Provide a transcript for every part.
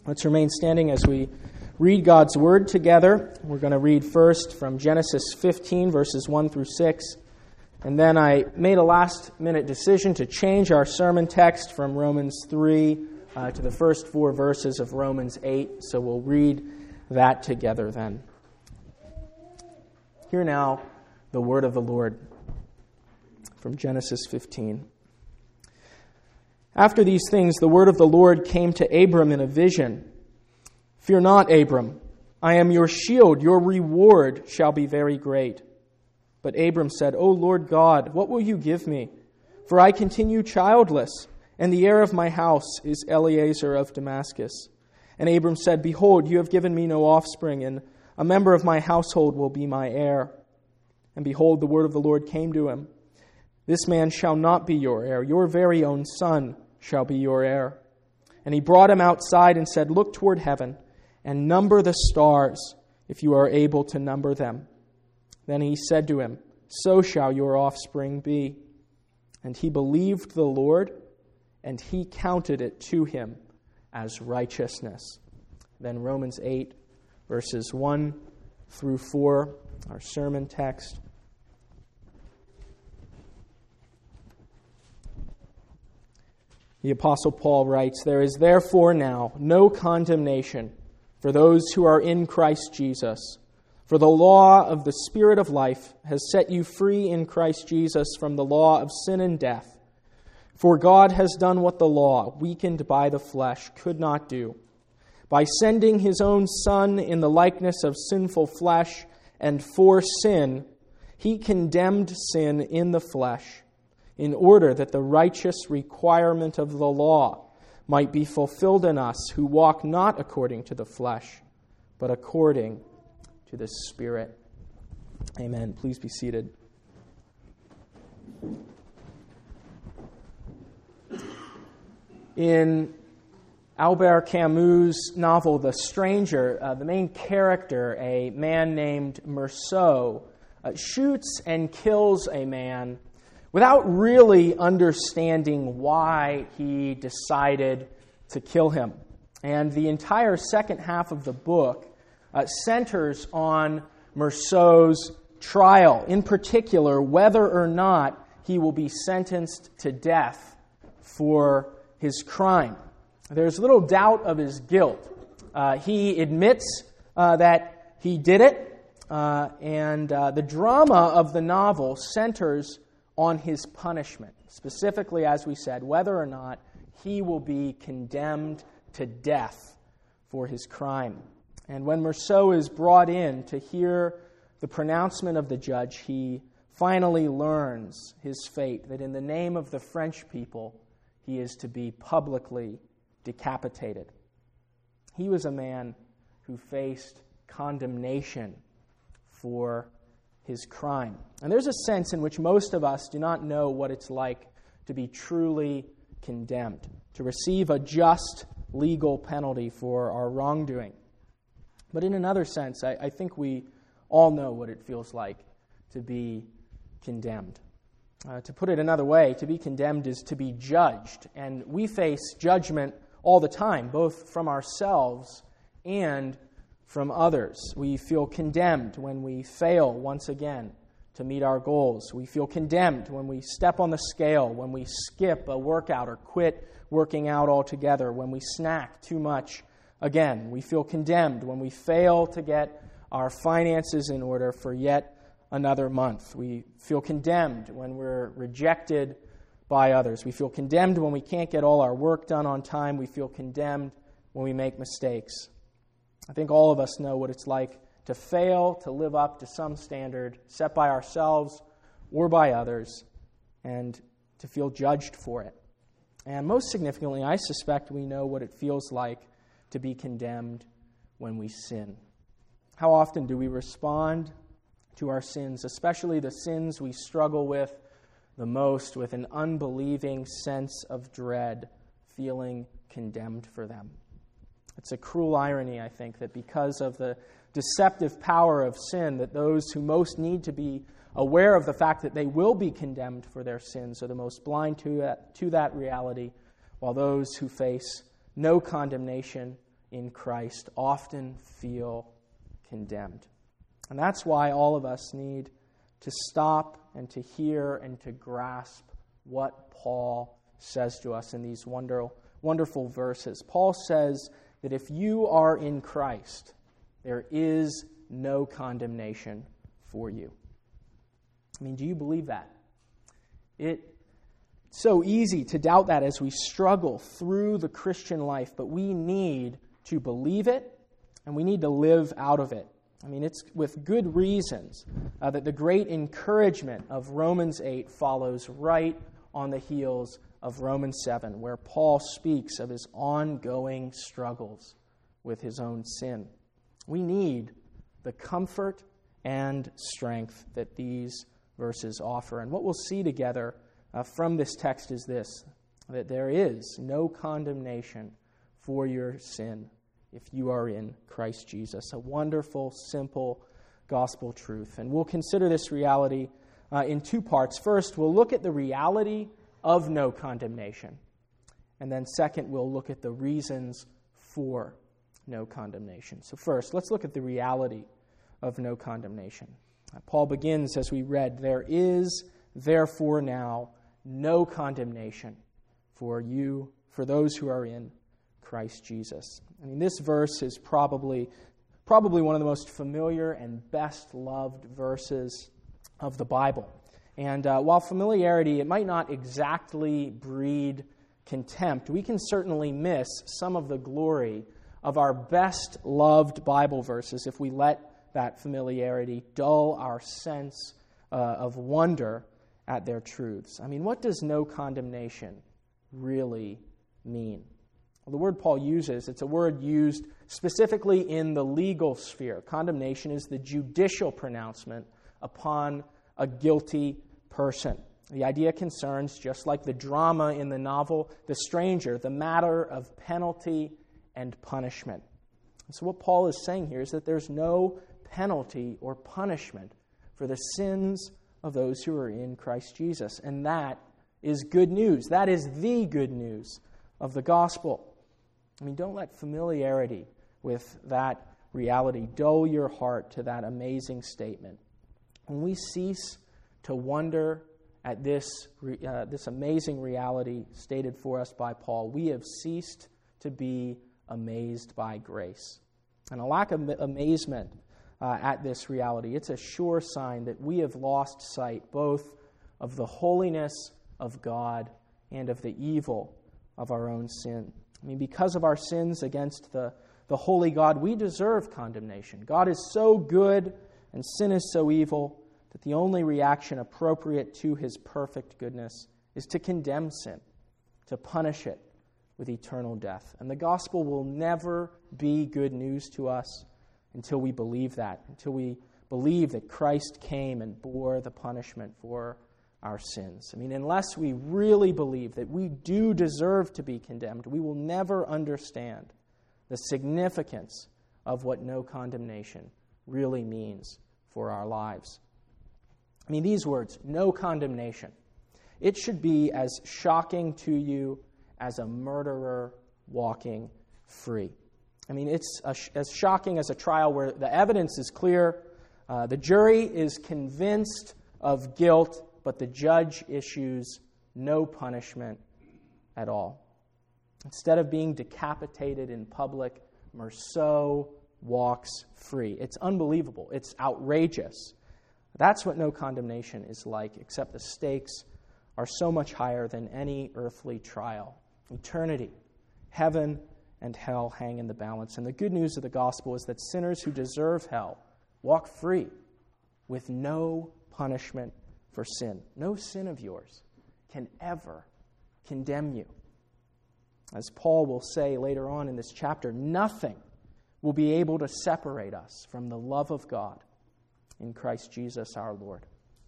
Let's remain standing as we read God's Word together. We're going to read first from Genesis 15, verses 1 through 6. And then I made a last-minute decision to change our sermon text from Romans 3 to the first 4 verses of Romans 8. So we'll read that together then. Hear now the word of the Lord from Genesis 15. After these things, the word of the Lord came to Abram in a vision. Fear not, Abram. I am your shield. Your reward shall be very great. But Abram said, O Lord God, what will you give me? For I continue childless, and the heir of my house is Eliezer of Damascus. And Abram said, Behold, you have given me no offspring, and a member of my household will be my heir. And behold, the word of the Lord came to him. This man shall not be your heir. Your very own son shall be your heir. And he brought him outside and said, Look toward heaven and number the stars, if you are able to number them. Then he said to him, So shall your offspring be. And he believed the Lord, and he counted it to him as righteousness. Then Romans 8, verses 1 through 4, our sermon text. The Apostle Paul writes, There is therefore now no condemnation for those who are in Christ Jesus. For the law of the Spirit of life has set you free in Christ Jesus from the law of sin and death. For God has done what the law, weakened by the flesh, could not do. By sending His own Son in the likeness of sinful flesh and for sin, He condemned sin in the flesh, in order that the righteous requirement of the law might be fulfilled in us who walk not according to the flesh, but according to the Spirit. Amen. Please be seated. In Albert Camus' novel, The Stranger, the main character, a man named Meursault, shoots and kills a man without really understanding why he decided to kill him. And the entire second half of the book centers on Meursault's trial, in particular, whether or not he will be sentenced to death for his crime. There's little doubt of his guilt. He admits that he did it, and the drama of the novel centers on his punishment, specifically, as we said, whether or not he will be condemned to death for his crime. And when Meursault is brought in to hear the pronouncement of the judge, he finally learns his fate, that in the name of the French people, he is to be publicly decapitated. He was a man who faced condemnation for his crime. And there's a sense in which most of us do not know what it's like to be truly condemned, to receive a just legal penalty for our wrongdoing. But in another sense, I think we all know what it feels like to be condemned. To put it another way, to be condemned is to be judged. And we face judgment all the time, both from ourselves and from others. We feel condemned when we fail once again to meet our goals. We feel condemned when we step on the scale, when we skip a workout or quit working out altogether, when we snack too much again. We feel condemned when we fail to get our finances in order for yet another month. We feel condemned when we're rejected by others. We feel condemned when we can't get all our work done on time. We feel condemned when we make mistakes. I think all of us know what it's like to fail to live up to some standard set by ourselves or by others, and to feel judged for it. And most significantly, I suspect we know what it feels like to be condemned when we sin. How often do we respond to our sins, especially the sins we struggle with the most, with an unbelieving sense of dread, feeling condemned for them? It's a cruel irony, I think, that because of the deceptive power of sin, that those who most need to be aware of the fact that they will be condemned for their sins are the most blind to that reality, while those who face no condemnation in Christ often feel condemned. And that's why all of us need to stop and to hear and to grasp what Paul says to us in these wonderful verses. Paul says that if you are in Christ, there is no condemnation for you. I mean, do you believe that? It's so easy to doubt that as we struggle through the Christian life, but we need to believe it, and we need to live out of it. I mean, it's with good reasons that the great encouragement of Romans 8 follows right on the heels of Romans 7, where Paul speaks of his ongoing struggles with his own sin. We need the comfort and strength that these verses offer. And what we'll see together from this text is this, that there is no condemnation for your sin if you are in Christ Jesus. A wonderful, simple gospel truth. And we'll consider this reality in two parts. First, we'll look at the reality of no condemnation. And then second, we'll look at the reasons for no condemnation. So first, let's look at the reality of no condemnation. Paul begins, as we read, there is therefore now no condemnation for those who are in Christ Jesus. I mean, this verse is probably one of the most familiar and best loved verses of the Bible. And while familiarity, it might not exactly breed contempt, we can certainly miss some of the glory of our best loved Bible verses if we let that familiarity dull our sense of wonder at their truths. I mean, what does no condemnation really mean? Well, the word Paul uses, it's a word used specifically in the legal sphere. Condemnation is the judicial pronouncement upon a guilty person. The idea concerns, just like the drama in the novel The Stranger, the matter of penalty and punishment. And so what Paul is saying here is that there's no penalty or punishment for the sins of those who are in Christ Jesus. And that is good news. That is the good news of the gospel. I mean, don't let familiarity with that reality dull your heart to that amazing statement. When we cease to wonder at this amazing reality stated for us by Paul, we have ceased to be amazed by grace. And a lack of amazement at this reality, it's a sure sign that we have lost sight both of the holiness of God and of the evil of our own sin. I mean, because of our sins against the holy God, we deserve condemnation. God is so good and sin is so evil that the only reaction appropriate to his perfect goodness is to condemn sin, to punish it with eternal death. And the gospel will never be good news to us until we believe that, until we believe that Christ came and bore the punishment for our sins. I mean, unless we really believe that we do deserve to be condemned, we will never understand the significance of what no condemnation really means for our lives. I mean, these words, no condemnation, it should be as shocking to you as a murderer walking free. I mean, it's as shocking as a trial where the evidence is clear, the jury is convinced of guilt, but the judge issues no punishment at all. Instead of being decapitated in public, Merceau walks free. It's unbelievable. It's outrageous. That's what no condemnation is like, except the stakes are so much higher than any earthly trial. Eternity, heaven, and hell hang in the balance. And the good news of the gospel is that sinners who deserve hell walk free with no punishment for sin. No sin of yours can ever condemn you. As Paul will say later on in this chapter, nothing will be able to separate us from the love of God in Christ Jesus our Lord.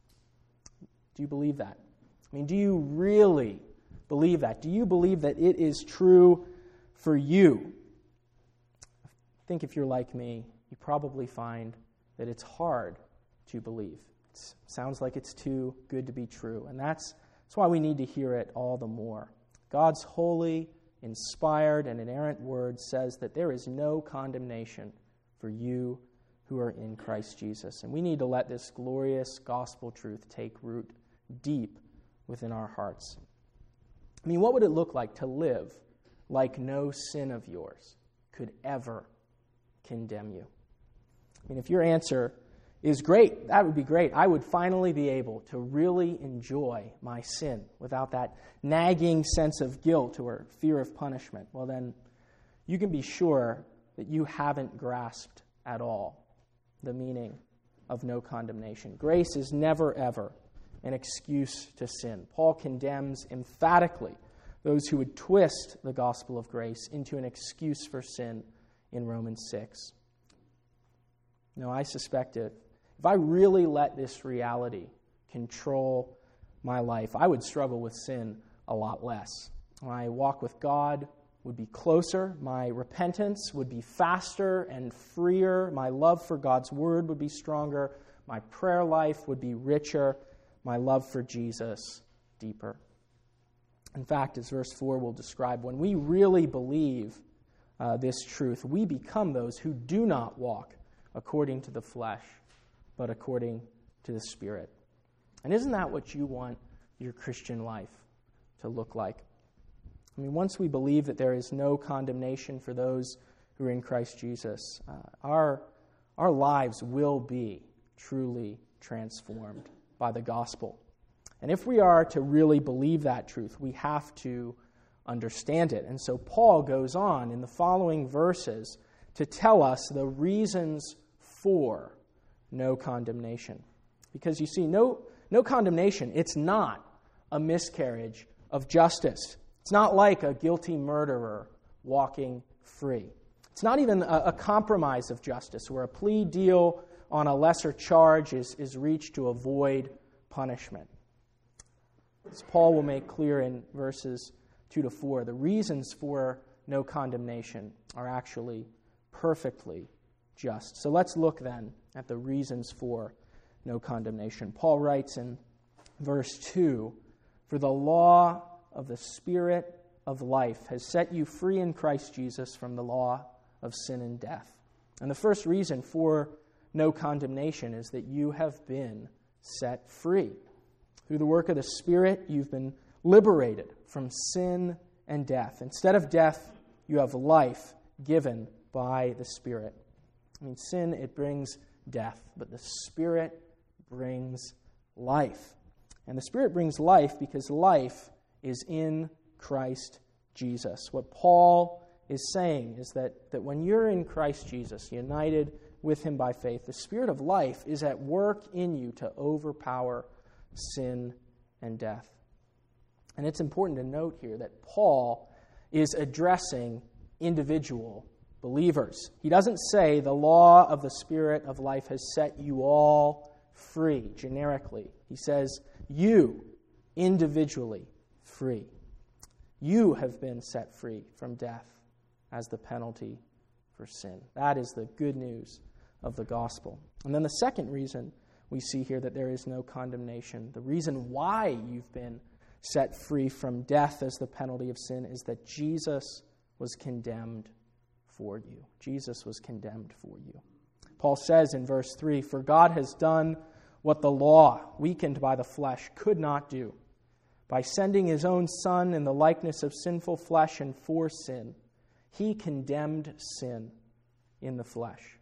Do you believe that? I mean, do you really believe that? Do you believe that it is true for you? I think if you're like me, you probably find that it's hard to believe. It sounds like it's too good to be true. And that's why we need to hear it all the more. God's holy inspired, and inerrant word says that there is no condemnation for you who are in Christ Jesus. And we need to let this glorious gospel truth take root deep within our hearts. I mean, what would it look like to live like no sin of yours could ever condemn you? I mean, if your answer is great, that would be great. I would finally be able to really enjoy my sin without that nagging sense of guilt or fear of punishment. Well, then you can be sure that you haven't grasped at all the meaning of no condemnation. Grace is never, ever an excuse to sin. Paul condemns emphatically those who would twist the gospel of grace into an excuse for sin in Romans 6. No, I suspect it. If I really let this reality control my life, I would struggle with sin a lot less. My walk with God would be closer. My repentance would be faster and freer. My love for God's word would be stronger. My prayer life would be richer. My love for Jesus deeper. In fact, as verse 4 will describe, when we really believe this truth, we become those who do not walk according to the flesh, but according to the Spirit. And isn't that what you want your Christian life to look like? I mean, once we believe that there is no condemnation for those who are in Christ Jesus, our lives will be truly transformed by the gospel. And if we are to really believe that truth, we have to understand it. And so Paul goes on in the following verses to tell us the reasons for no condemnation. Because you see, no condemnation, it's not a miscarriage of justice. It's not like a guilty murderer walking free. It's not even a compromise of justice where a plea deal on a lesser charge is reached to avoid punishment. As Paul will make clear in verses 2 to 4, the reasons for no condemnation are actually perfectly just. So let's look then at the reasons for no condemnation. Paul writes in verse 2, "For the law of the Spirit of life has set you free in Christ Jesus from the law of sin and death." And the first reason for no condemnation is that you have been set free. Through the work of the Spirit, you've been liberated from sin and death. Instead of death, you have life given by the Spirit. I mean, sin, it brings death, but the Spirit brings life. And the Spirit brings life because life is in Christ Jesus. What Paul is saying is that when you're in Christ Jesus, united with Him by faith, the Spirit of life is at work in you to overpower sin and death. And it's important to note here that Paul is addressing individual believers. He doesn't say the law of the Spirit of life has set you all free generically. He says you individually free. You have been set free from death as the penalty for sin. That is the good news of the gospel. And then the second reason we see here that there is no condemnation, the reason why you've been set free from death as the penalty of sin, is that Jesus was condemned for you. Jesus was condemned for you. Paul says in verse 3, "For God has done what the law, weakened by the flesh, could not do. By sending His own Son in the likeness of sinful flesh and for sin, He condemned sin in the flesh."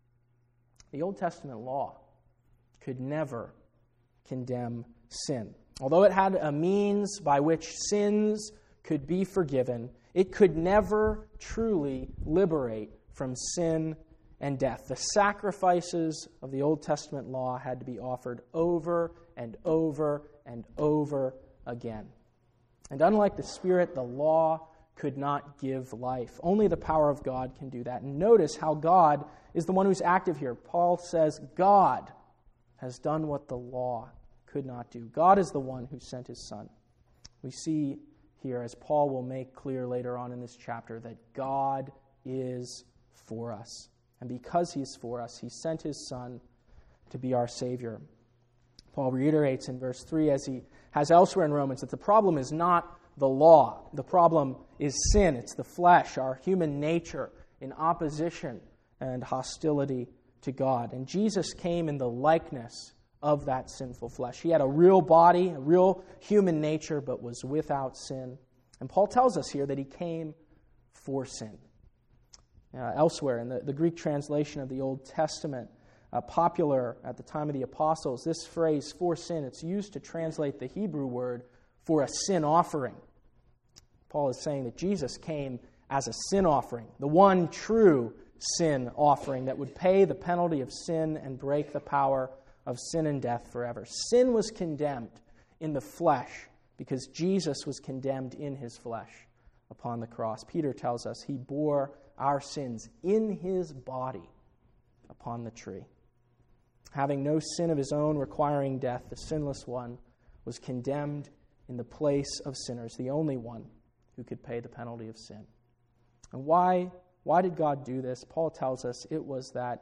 The Old Testament law could never condemn sin. Although it had a means by which sins could be forgiven, it could never truly liberate from sin and death. The sacrifices of the Old Testament law had to be offered over and over and over again. And unlike the Spirit, the law could not give life. Only the power of God can do that. And notice how God is the one who's active here. Paul says God has done what the law could not do. God is the one who sent His Son. We see here, as Paul will make clear later on in this chapter, that God is for us. And because He is for us, He sent His Son to be our Savior. Paul reiterates in verse 3, as he has elsewhere in Romans, that the problem is not the law. The problem is sin. It's the flesh, our human nature in opposition and hostility to God. And Jesus came in the likeness of that sinful flesh. He had a real body, a real human nature, but was without sin. And Paul tells us here that he came for sin. Elsewhere in the Greek translation of the Old Testament, popular at the time of the apostles, this phrase, for sin, it's used to translate the Hebrew word for a sin offering. Paul is saying that Jesus came as a sin offering, the one true sin offering that would pay the penalty of sin and break the power of sin and death forever. Sin was condemned in the flesh because Jesus was condemned in his flesh upon the cross. Peter tells us he bore our sins in his body upon the tree. Having no sin of his own, requiring death, the sinless one was condemned in the place of sinners, the only one who could pay the penalty of sin. And why did God do this? Paul tells us it was that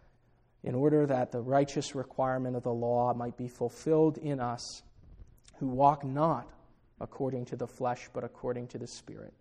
in order that the righteous requirement of the law might be fulfilled in us who walk not according to the flesh, but according to the Spirit.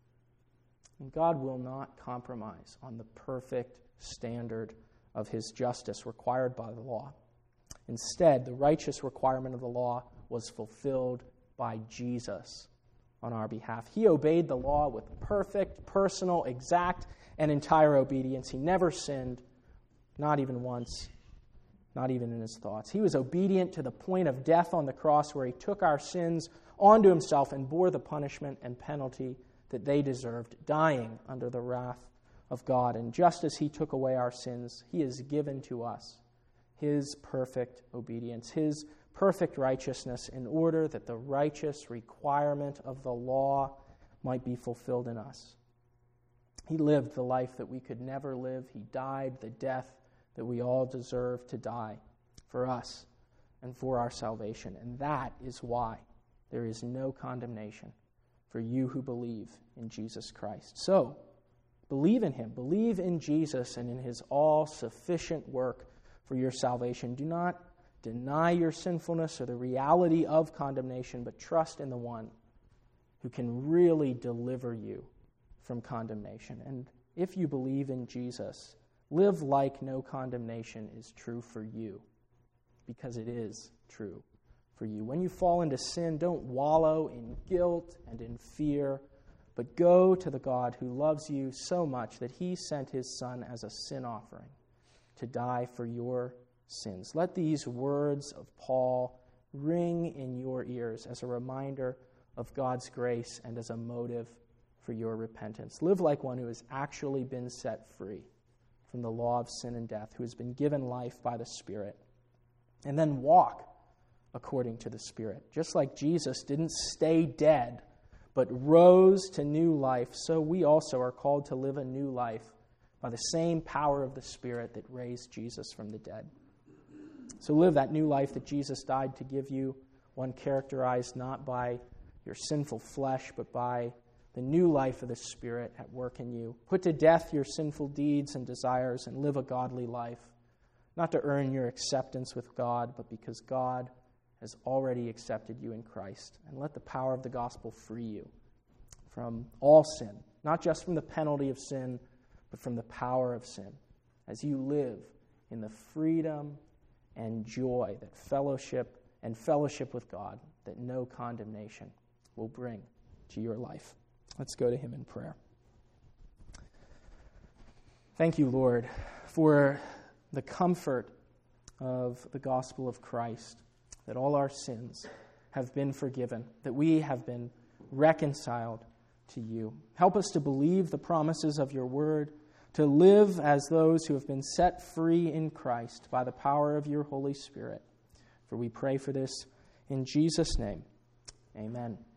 And God will not compromise on the perfect standard of his justice required by the law. Instead, the righteous requirement of the law was fulfilled by Jesus on our behalf. He obeyed the law with perfect, personal, exact, and entire obedience. He never sinned, not even once, not even in his thoughts. He was obedient to the point of death on the cross, where he took our sins onto himself and bore the punishment and penalty that they deserved, dying under the wrath of God. And just as he took away our sins, he has given to us his perfect obedience, his perfect righteousness, in order that the righteous requirement of the law might be fulfilled in us. He lived the life that we could never live. He died the death that we all deserve to die for us and for our salvation. And that is why there is no condemnation for you who believe in Jesus Christ. So, believe in him. Believe in Jesus and in his all-sufficient work for your salvation. Do not deny your sinfulness or the reality of condemnation, but trust in the one who can really deliver you from condemnation. And if you believe in Jesus, live like no condemnation is true for you, because it is true for you. When you fall into sin, don't wallow in guilt and in fear, but go to the God who loves you so much that he sent his Son as a sin offering to die for your sins. Let these words of Paul ring in your ears as a reminder of God's grace and as a motive for your repentance. Live like one who has actually been set free from the law of sin and death, who has been given life by the Spirit. And then walk according to the Spirit. Just like Jesus didn't stay dead, but rose to new life, so we also are called to live a new life by the same power of the Spirit that raised Jesus from the dead. So live that new life that Jesus died to give you, one characterized not by your sinful flesh, but by the new life of the Spirit at work in you. Put to death your sinful deeds and desires and live a godly life, not to earn your acceptance with God, but because God has already accepted you in Christ. And let the power of the gospel free you from all sin, not just from the penalty of sin, but from the power of sin, as you live in the freedom and joy that fellowship with God, that no condemnation will bring to your life. Let's go to him in prayer. Thank you, Lord, for the comfort of the gospel of Christ, that all our sins have been forgiven, that we have been reconciled to you. Help us to believe the promises of your word, to live as those who have been set free in Christ by the power of your Holy Spirit. For we pray for this in Jesus' name. Amen.